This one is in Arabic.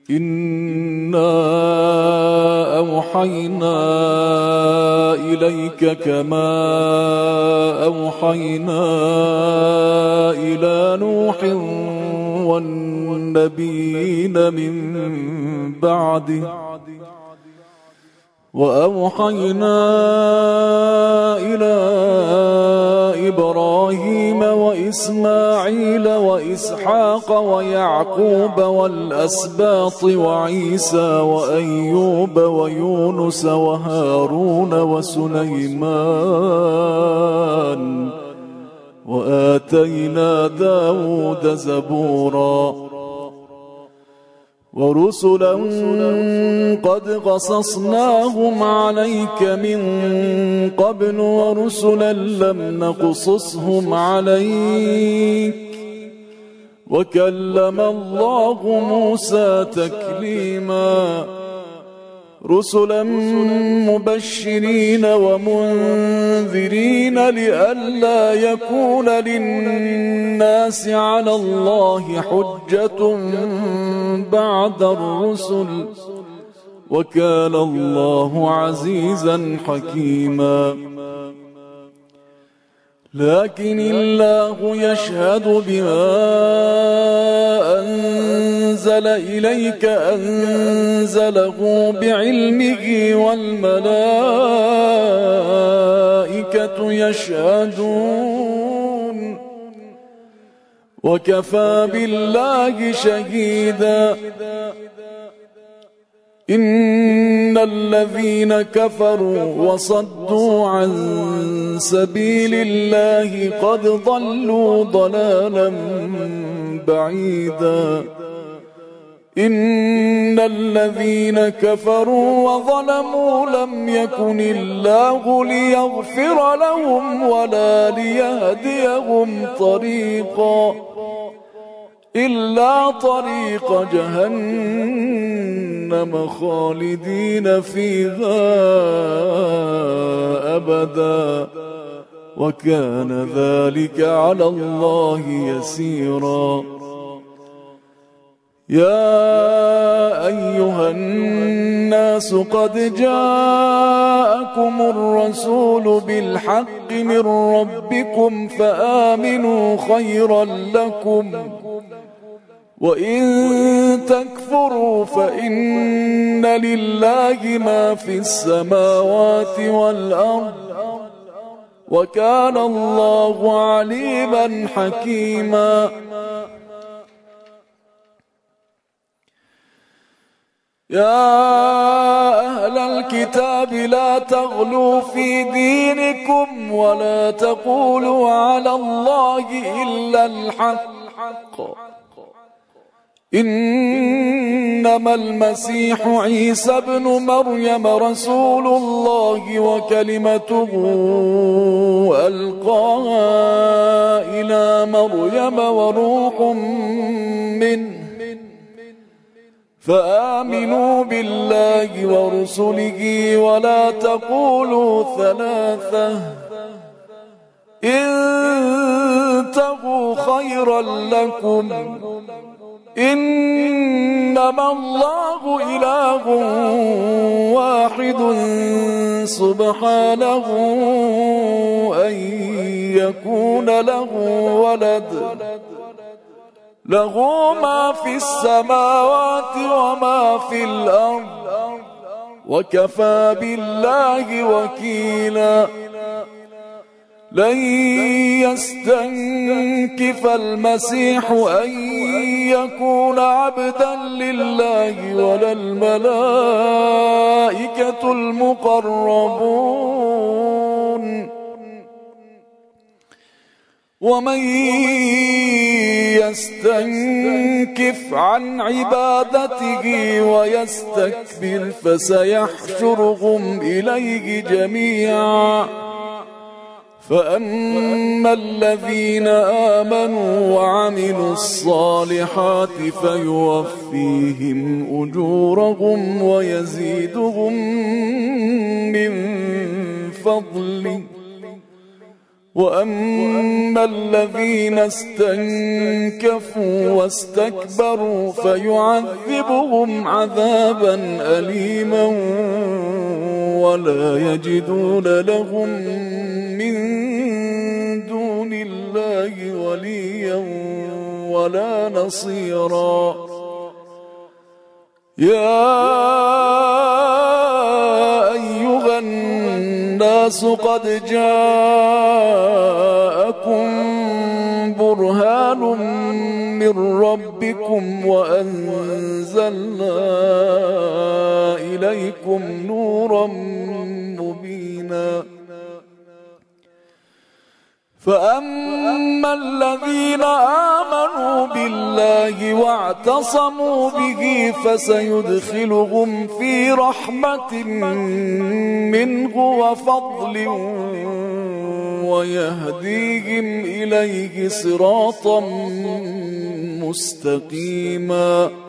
إنا أوحينا إليك كما أوحينا إلى نوح والنبيين من بعده وأوحينا إلى إبراهيم وإسماعيل وإسحاق ويعقوب والأسباط وعيسى وأيوب ويونس وهارون وسليمان وآتينا داود زبورا ورسلا قد قصصناهم عليك من قبل ورسلا لم نقصصهم عليك وكلم الله موسى تكليما رسلا مبشرين ومنذرين لئلا يكون للناس على الله حجة بعد الرسل وكان الله عزيزا حكيما لكن الله يشهد بما أنزل إليك أنزله بعلمه والملائكة يشهدون وكفى بالله شهيدا إن الذين كفروا وصدوا عن سبيل الله قد ضلوا ضلالا بعيدا إن الذين كفروا وظلموا لم يكن الله ليغفر لهم ولا ليهديهم طريقا إلا طريق جهنم خالدين فيها أبدا وكان ذلك على الله يسيرا يا أيها الناس قد جاءكم الرسول بالحق من ربكم فآمنوا خيرا لكم وإن تكفروا فإن لله ما في السماوات والأرض وكان الله عليما حكيما يا أهل الكتاب لا تغلوا في دينكم ولا تقولوا على الله إلا الحق إنما المسيح عيسى ابن مريم رسول الله وكلمته ألقاها إلى مريم وروح منه فآمنوا بالله ورسله ولا تقولوا ثلاثة انتهوا خيرا لكم إنما الله إله واحد سبحانه أن يكون له ولد له ما في السماوات وما في الأرض وكفى بالله وكيلا لن يستنكف المسيح أن يكون عبدا لله ولا الملائكة المقربون ومن يستنكف عن عبادته ويستكبر فسيحشرهم إليه جميعا فأما الذين آمنوا وعملوا الصالحات فيوفيهم أجورهم ويزيدهم من فضله وأما الذين استنكفوا واستكبروا فيعذبهم عذابا أليما ولا يجدون لهم من دون الله وليا ولا نصيرا. يا أيها الناس قد جاءكم برهان من ربكم وأنزلنا إليكم نورا مبينا. فأما الذين آمنوا بالله واعتصموا به فسيدخلهم في رحمة منه وفضل ويهديهم إليه صراطا مستقيما.